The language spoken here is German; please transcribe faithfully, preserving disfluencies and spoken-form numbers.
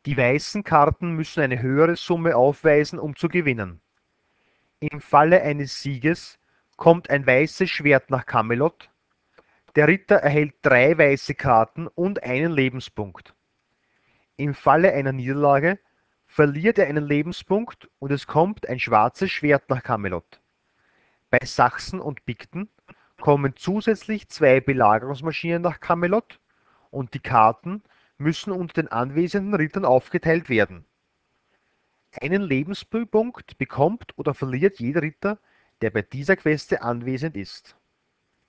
Die weißen Karten müssen eine höhere Summe aufweisen, um zu gewinnen. Im Falle eines Sieges kommt ein weißes Schwert nach Camelot. Der Ritter erhält drei weiße Karten und einen Lebenspunkt. Im Falle einer Niederlage verliert er einen Lebenspunkt und es kommt ein schwarzes Schwert nach Camelot. Bei Sachsen und Picten kommen zusätzlich zwei Belagerungsmaschinen nach Camelot und die Karten müssen unter den anwesenden Rittern aufgeteilt werden. Einen Lebenspunkt bekommt oder verliert jeder Ritter, der bei dieser Queste anwesend ist.